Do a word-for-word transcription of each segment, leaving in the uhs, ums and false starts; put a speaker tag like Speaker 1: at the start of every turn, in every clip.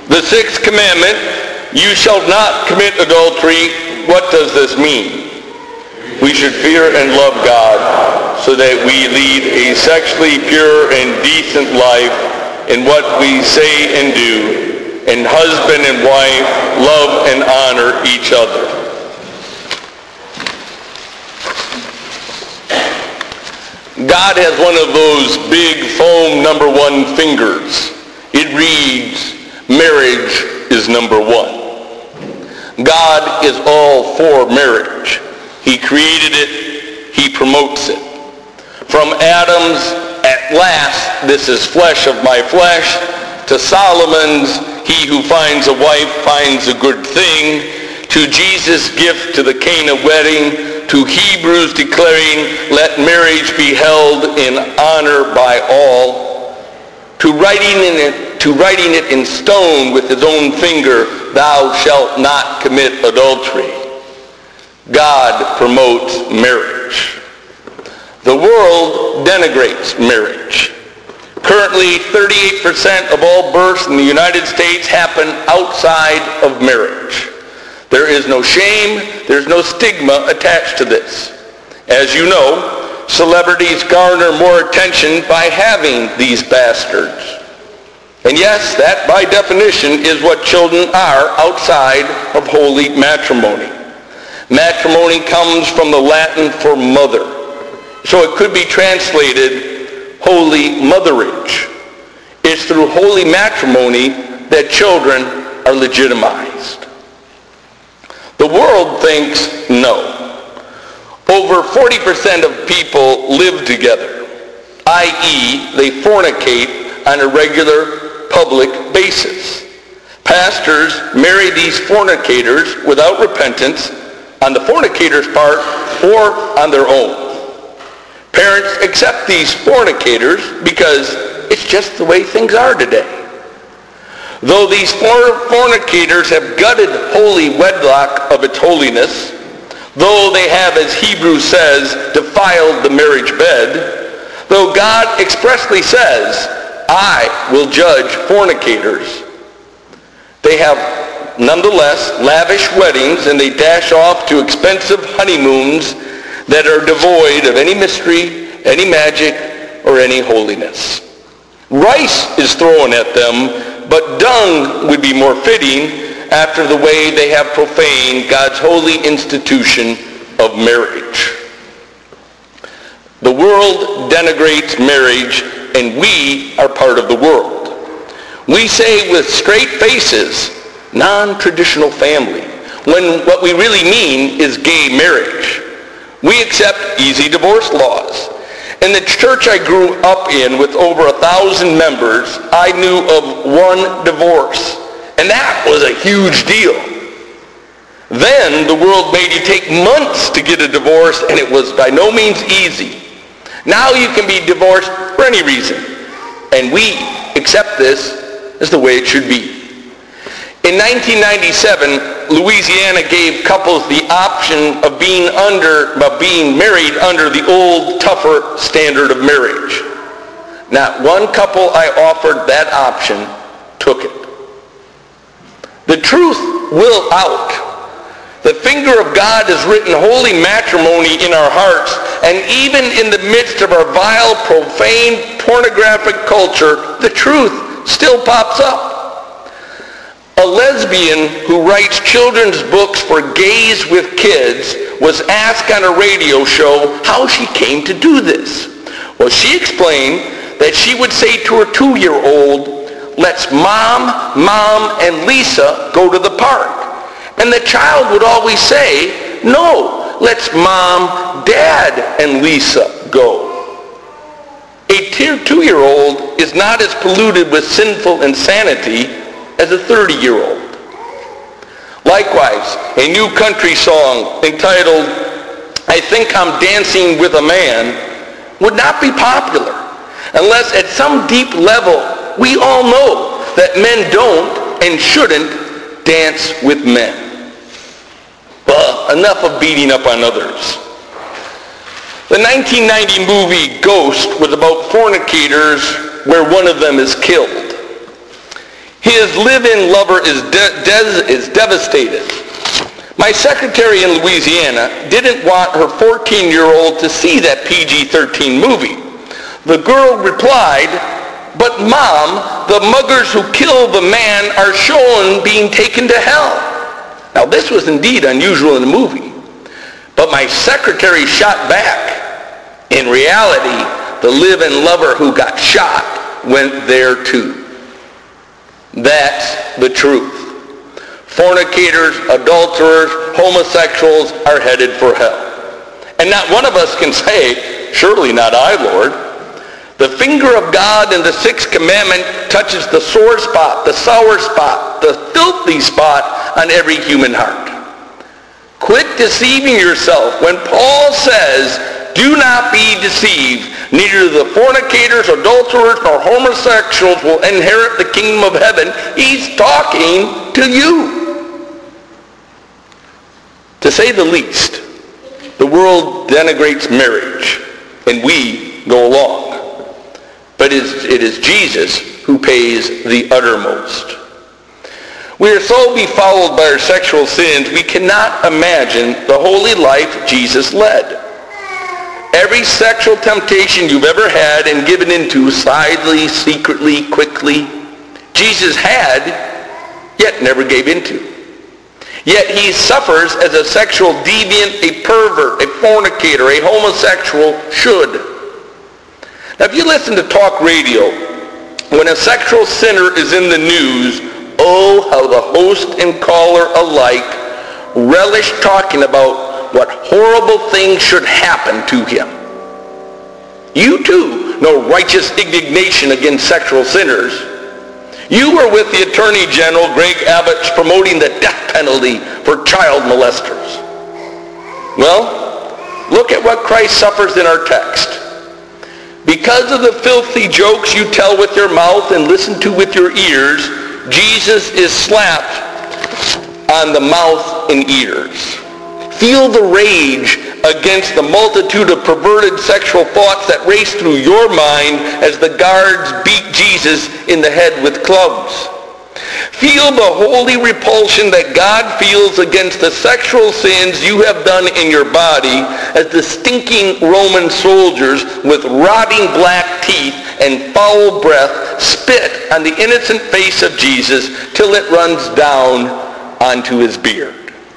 Speaker 1: The sixth commandment, you shall not commit adultery. What does this mean? We should fear and love God so that we lead a sexually pure and decent life in what we say and do, and husband and wife love and honor each other. God has one of those big foam number one fingers. It reads, marriage is number one. God is all for marriage. He created it. He promotes it. From Adam's, at last, this is flesh of my flesh, to Solomon's, he who finds a wife finds a good thing, to Jesus' gift to the Cana wedding, to Hebrews declaring, let marriage be held in honor by all, to writing in it, to writing it in stone with his own finger, thou shalt not commit adultery. God promotes marriage. The world denigrates marriage. Currently, thirty-eight percent of all births in the United States happen outside of marriage. There is no shame, there's no stigma attached to this. As you know, celebrities garner more attention by having these bastards. And yes, that by definition is what children are outside of holy matrimony. Matrimony comes from the Latin for mother, so it could be translated holy motherage. It's through holy matrimony that children are legitimized. The world thinks no. Over forty percent of people live together, that is they fornicate on a regular public basis. Pastors marry these fornicators without repentance on the fornicator's part or on their own. Parents accept these fornicators because it's just the way things are today. Though these fornicators have gutted holy wedlock of its holiness, though they have, as Hebrews says, defiled the marriage bed, though God expressly says, I will judge fornicators, they have nonetheless lavish weddings, and they dash off to expensive honeymoons that are devoid of any mystery, any magic, or any holiness. Rice is thrown at them, but dung would be more fitting after the way they have profaned God's holy institution of marriage. The world denigrates marriage, and we are part of the world. We say with straight faces, non-traditional family, when what we really mean is gay marriage. We accept easy divorce laws. In the church I grew up in with over a thousand members, I knew of one divorce. And that was a huge deal. Then the world made you take months to get a divorce, and it was by no means easy. Now you can be divorced for any reason. And we accept this as the way it should be. In nineteen ninety-seven, Louisiana gave couples the option of being under, of being married under the old, tougher standard of marriage. Not one couple I offered that option took it. The truth will out. The finger of God has written holy matrimony in our hearts, and even in the midst of our vile, profane, pornographic culture, the truth still pops up. A lesbian who writes children's books for gays with kids was asked on a radio show how she came to do this. Well, she explained that she would say to her two-year-old, let's Mom, Mom, and Lisa go to the park. And the child would always say, no, let's Mom, Dad, and Lisa go. A two-year-old is not as polluted with sinful insanity as a thirty-year-old. Likewise, a new country song entitled, I Think I'm Dancing with a Man, would not be popular unless at some deep level we all know that men don't and shouldn't dance with men. But enough of beating up on others. The nineteen ninety movie Ghost was about fornicators where one of them is killed. His his live-in lover is, de- de- is devastated. My secretary in Louisiana didn't want her fourteen-year-old to see that P G thirteen movie. The girl replied, "But Mom, the muggers who kill the man are shown being taken to hell." Now this was indeed unusual in the movie. But my secretary shot back. In reality, the live-in lover who got shot went there too. That's the truth. Fornicators, adulterers, homosexuals are headed for hell. And not one of us can say, "Surely not I, Lord." The finger of God in the sixth commandment touches the sore spot, the sour spot, the filthy spot on every human heart. Quit deceiving yourself. When Paul says, "Do not be deceived, neither the fornicators, adulterers, nor homosexuals will inherit the kingdom of heaven," he's talking to you. To say the least, the world denigrates marriage, and we go along. But it is Jesus who pays the uttermost. We are so befouled by our sexual sins, we cannot imagine the holy life Jesus led. Every sexual temptation you've ever had and given into silently, secretly, quickly, Jesus had, yet never gave into. Yet he suffers as a sexual deviant, a pervert, a fornicator, a homosexual should. Now if you listen to talk radio, when a sexual sinner is in the news, oh, how the host and caller alike relish talking about what horrible things should happen to him. You too know righteous indignation against sexual sinners. You were with the Attorney General, Greg Abbott, promoting the death penalty for child molesters. Well, look at what Christ suffers in our text. Because of the filthy jokes you tell with your mouth and listen to with your ears, Jesus is slapped on the mouth and ears. Feel the rage against the multitude of perverted sexual thoughts that race through your mind as the guards beat Jesus in the head with clubs. Feel the holy repulsion that God feels against the sexual sins you have done in your body as the stinking Roman soldiers with rotting black teeth and foul breath spit on the innocent face of Jesus till it runs down onto his beard.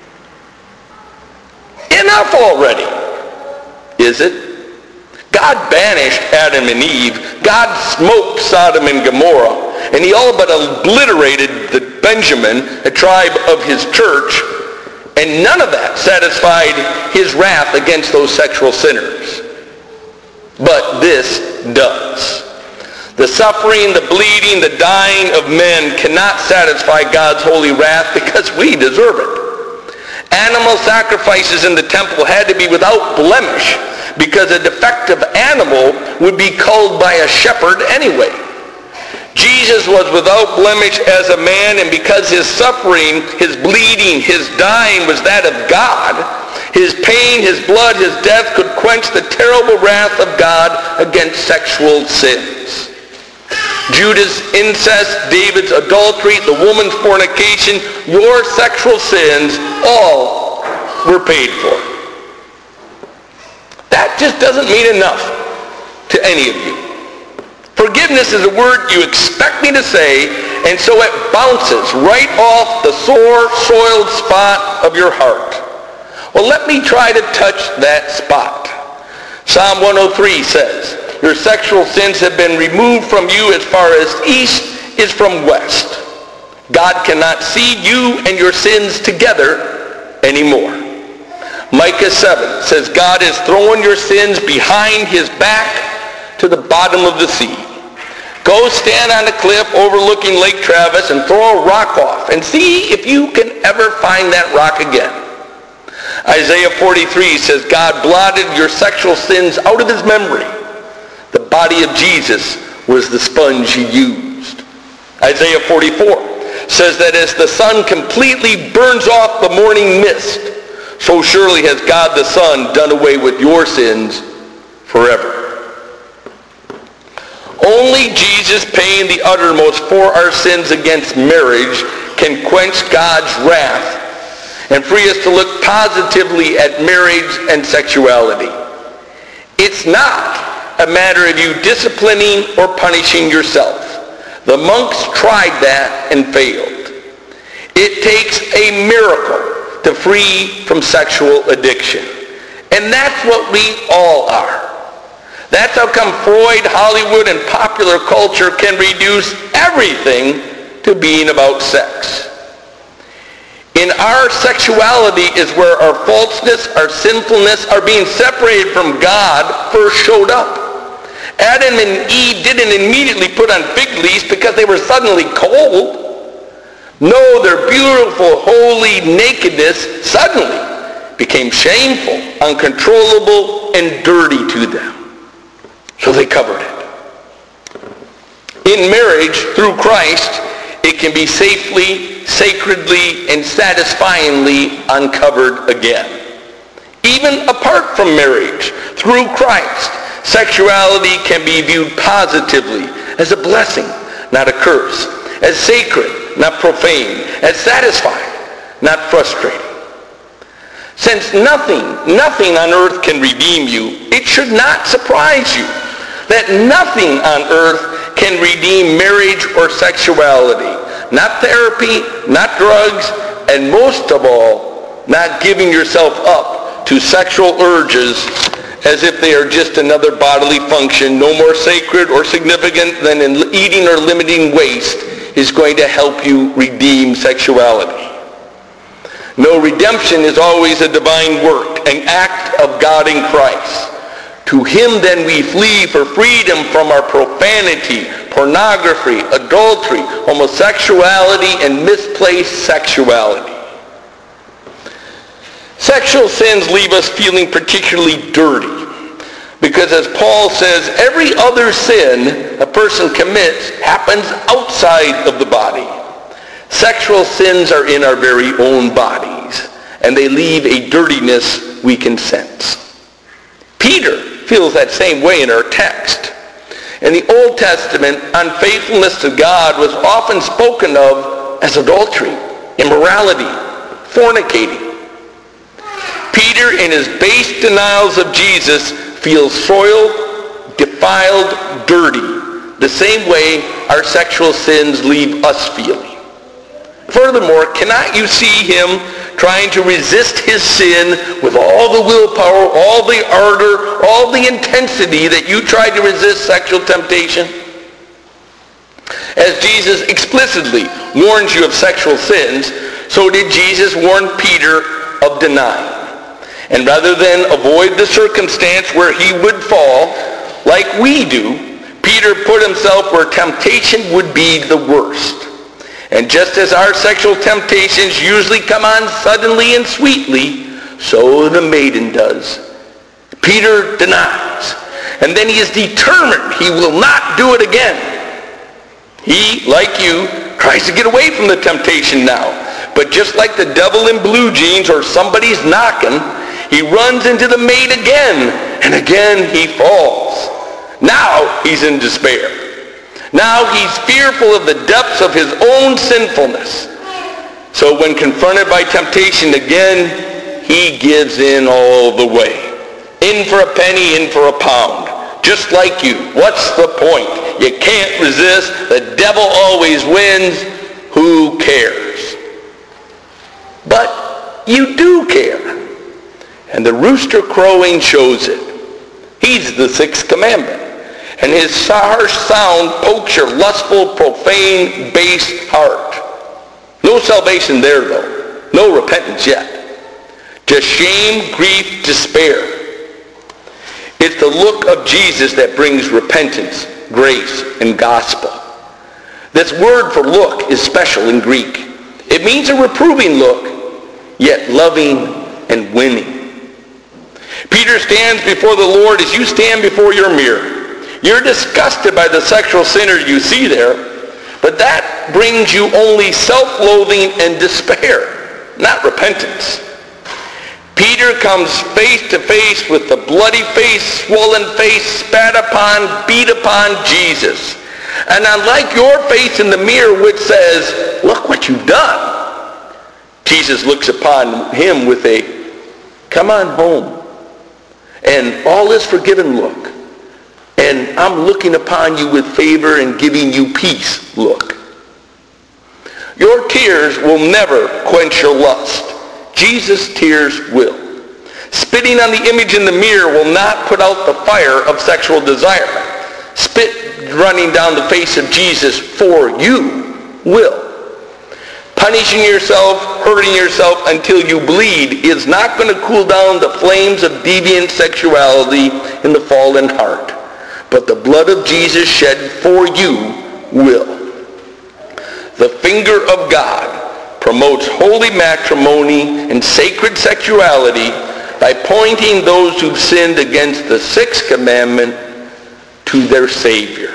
Speaker 1: Enough already, is it? God banished Adam and Eve. God smoked Sodom and Gomorrah. And he all but obliterated the Benjamin, a tribe of his church. And none of that satisfied his wrath against those sexual sinners. But this does. The suffering, the bleeding, the dying of men cannot satisfy God's holy wrath because we deserve it. Animal sacrifices in the temple had to be without blemish because a defective animal would be culled by a shepherd anyway. Jesus was without blemish as a man, and because his suffering, his bleeding, his dying was that of God, his pain, his blood, his death could quench the terrible wrath of God against sexual sins. Judas' incest, David's adultery, the woman's fornication, your sexual sins, all were paid for. That just doesn't mean enough to any of you. Forgiveness is a word you expect me to say, and so it bounces right off the sore, soiled spot of your heart. Well, let me try to touch that spot. Psalm one oh three says, "Your sexual sins have been removed from you as far as east is from west." God cannot see you and your sins together anymore. Micah seven says God is throwing your sins behind his back to the bottom of the sea. Go stand on a cliff overlooking Lake Travis and throw a rock off and see if you can ever find that rock again. Isaiah forty-three says God blotted your sexual sins out of his memory. The body of Jesus was the sponge he used. Isaiah forty-four says that as the sun completely burns off the morning mist, so surely has God the Son done away with your sins forever. Only Jesus paying the uttermost for our sins against marriage can quench God's wrath and free us to look positively at marriage and sexuality. It's not a matter of you disciplining or punishing yourself. The monks tried that and failed. It takes a miracle to free from sexual addiction. And that's what we all are. That's how come Freud, Hollywood, and popular culture can reduce everything to being about sex. In our sexuality is where our falseness, our sinfulness, our being separated from God first showed up. Adam and Eve didn't immediately put on fig leaves because they were suddenly cold. No, their beautiful, holy nakedness suddenly became shameful, uncontrollable, and dirty to them. So they covered it. In marriage, through Christ, it can be safely, sacredly, and satisfyingly uncovered again. Even apart from marriage, through Christ, sexuality can be viewed positively as a blessing, not a curse, as sacred, not profane, as satisfying, not frustrating. Since nothing, nothing on earth can redeem you, it should not surprise you that nothing on earth can redeem marriage or sexuality. Not therapy, not drugs, and most of all, not giving yourself up to sexual urges as if they are just another bodily function, no more sacred or significant than in eating or limiting waste, is going to help you redeem sexuality. No, redemption is always a divine work, an act of God in Christ. To him then we flee for freedom from our profanity, pornography, adultery, homosexuality, and misplaced sexuality. Sexual sins leave us feeling particularly dirty because, as Paul says, every other sin a person commits happens outside of the body. Sexual sins are in our very own bodies, and they leave a dirtiness we can sense. Peter feels that same way in our text. In the Old Testament, unfaithfulness to God was often spoken of as adultery, immorality, fornicating. Peter, in his base denials of Jesus, feels soiled, defiled, dirty, the same way our sexual sins leave us feeling. Furthermore, cannot you see him trying to resist his sin with all the willpower, all the ardor, all the intensity that you tried to resist sexual temptation? As Jesus explicitly warns you of sexual sins, so did Jesus warn Peter of denying. And rather than avoid the circumstance where he would fall, like we do, Peter put himself where temptation would be the worst. And just as our sexual temptations usually come on suddenly and sweetly, so the maiden does. Peter denies. And then he is determined he will not do it again. He, like you, tries to get away from the temptation now. But just like the devil in blue jeans or somebody's knocking, he runs into the maid again, and again he falls. Now he's in despair. Now he's fearful of the depths of his own sinfulness. So when confronted by temptation again, he gives in all the way. In for a penny, in for a pound. Just like you. What's the point? You can't resist. The devil always wins. Who cares? But you do care. And the rooster crowing shows it. He's the sixth commandment. And his harsh sound pokes your lustful, profane, base heart. No salvation there, though. No repentance yet. Just shame, grief, despair. It's the look of Jesus that brings repentance, grace, and gospel. This word for look is special in Greek. It means a reproving look, yet loving and winning. Peter stands before the Lord as you stand before your mirror. You're disgusted by the sexual sinner you see there, but that brings you only self-loathing and despair, not repentance. Peter comes face to face with the bloody face, swollen face, spat upon, beat upon Jesus. And unlike your face in the mirror which says, look what you've done, Jesus looks upon him with a, come on home. And all is forgiven look. And I'm looking upon you with favor and giving you peace look. Your tears will never quench your lust. Jesus' tears will. Spitting on the image in the mirror will not put out the fire of sexual desire. Spit running down the face of Jesus for you will. Punishing yourself, hurting yourself until you bleed is not going to cool down the flames of deviant sexuality in the fallen heart. But the blood of Jesus shed for you will. The finger of God promotes holy matrimony and sacred sexuality by pointing those who've sinned against the sixth commandment to their Savior.